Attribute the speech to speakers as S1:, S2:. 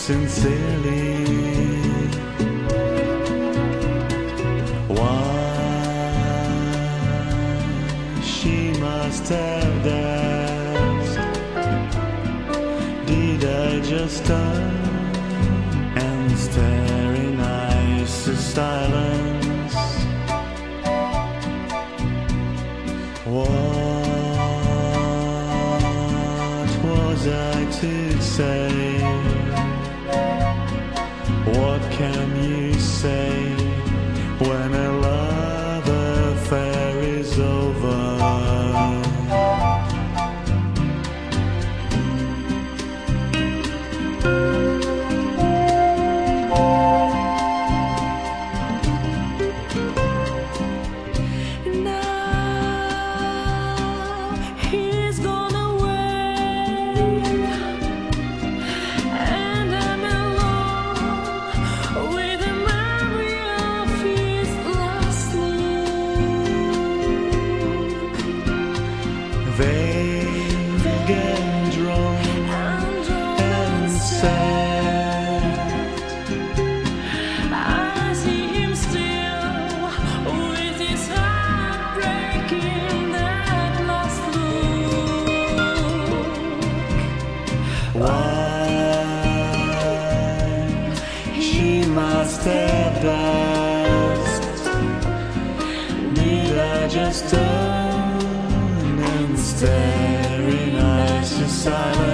S1: sincerely. Why she must have asked? Did I just turn and stare in icy silence? What was I to say? What can you say when a love affair is over? Vague and drawn and sad,
S2: I see him still with his heart breaking that last look.
S1: Why she must have asked? Did I just turn and stare in icy silence?